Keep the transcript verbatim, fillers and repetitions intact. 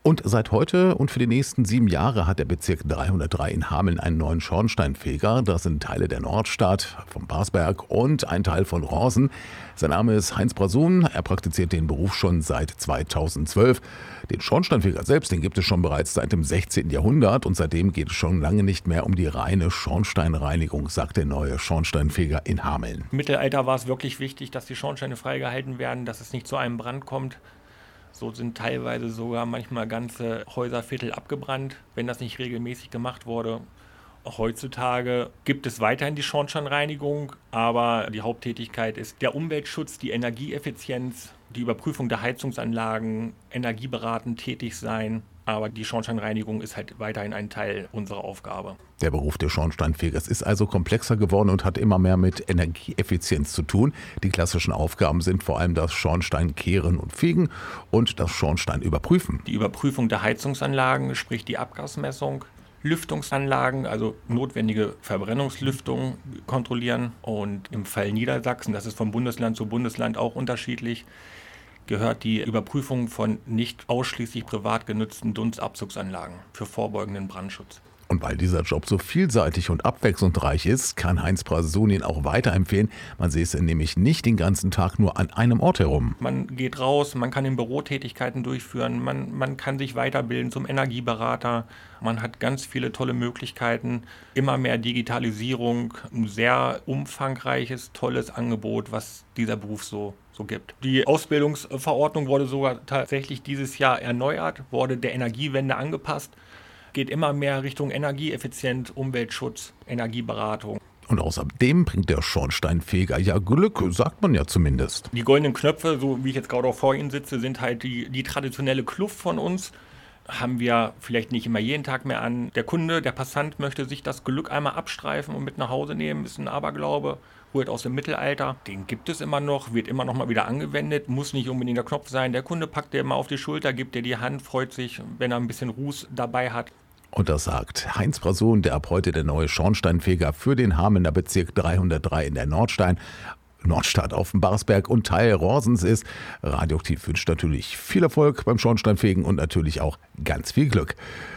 Und seit heute und für die nächsten sieben Jahre hat der Bezirk dreihundertdrei in Hameln einen neuen Schornsteinfeger. Das sind Teile der Nordstadt, vom Barsberg und ein Teil von Rorsen. Sein Name ist Heinz Brasun. Er praktiziert den Beruf schon seit zweitausendzwölf. Den Schornsteinfeger selbst, den gibt es schon bereits seit dem sechzehnten Jahrhundert. Und seitdem geht es schon lange nicht mehr um die reine Schornsteinreinigung, sagt der neue Schornsteinfeger in Hameln. Im Mittelalter war es wirklich wichtig, dass die Schornsteine freigehalten werden, dass es nicht zu einem Brand kommt. So sind teilweise sogar manchmal ganze Häuserviertel abgebrannt, wenn das nicht regelmäßig gemacht wurde. Auch heutzutage gibt es weiterhin die Schornsteinreinigung, aber die Haupttätigkeit ist der Umweltschutz, die Energieeffizienz, die Überprüfung der Heizungsanlagen, energieberatend tätig sein. Aber die Schornsteinreinigung ist halt weiterhin ein Teil unserer Aufgabe. Der Beruf des Schornsteinfegers ist also komplexer geworden und hat immer mehr mit Energieeffizienz zu tun. Die klassischen Aufgaben sind vor allem das Schornsteinkehren und Fegen und das Schornsteinüberprüfen. Die Überprüfung der Heizungsanlagen, sprich die Abgasmessung, Lüftungsanlagen, also notwendige Verbrennungslüftung kontrollieren. Und im Fall Niedersachsen, das ist von Bundesland zu Bundesland auch unterschiedlich, gehört die Überprüfung von nicht ausschließlich privat genutzten Dunstabzugsanlagen für vorbeugenden Brandschutz. Und weil dieser Job so vielseitig und abwechslungsreich ist, kann Heinz Brasun ihn auch weiterempfehlen. Man säße nämlich nicht den ganzen Tag nur an einem Ort herum. Man geht raus, man kann in Bürotätigkeiten durchführen, man, man kann sich weiterbilden zum Energieberater. Man hat ganz viele tolle Möglichkeiten, immer mehr Digitalisierung, ein sehr umfangreiches, tolles Angebot, was dieser Beruf so, so gibt. Die Ausbildungsverordnung wurde sogar tatsächlich dieses Jahr erneuert, wurde der Energiewende angepasst. Geht immer mehr Richtung Energieeffizient, Umweltschutz, Energieberatung. Und außerdem bringt der Schornsteinfeger ja Glück, sagt man ja zumindest. Die goldenen Knöpfe, so wie ich jetzt gerade auch vor Ihnen sitze, sind halt die, die traditionelle Kluft von uns. Haben wir vielleicht nicht immer jeden Tag mehr an. Der Kunde, der Passant möchte sich das Glück einmal abstreifen und mit nach Hause nehmen. Ist ein Aberglaube, rührt aus dem Mittelalter. Den gibt es immer noch, wird immer noch mal wieder angewendet. Muss nicht unbedingt der Knopf sein. Der Kunde packt dir mal auf die Schulter, gibt dir die Hand, freut sich, wenn er ein bisschen Ruß dabei hat. Und das sagt Heinz Brasun, der ab heute der neue Schornsteinfeger für den Hamelner Bezirk dreihundertdrei in der Nordstein, Nordstadt auf dem Barsberg und Teil Rorsens ist. Radioaktiv wünscht natürlich viel Erfolg beim Schornsteinfegen und natürlich auch ganz viel Glück.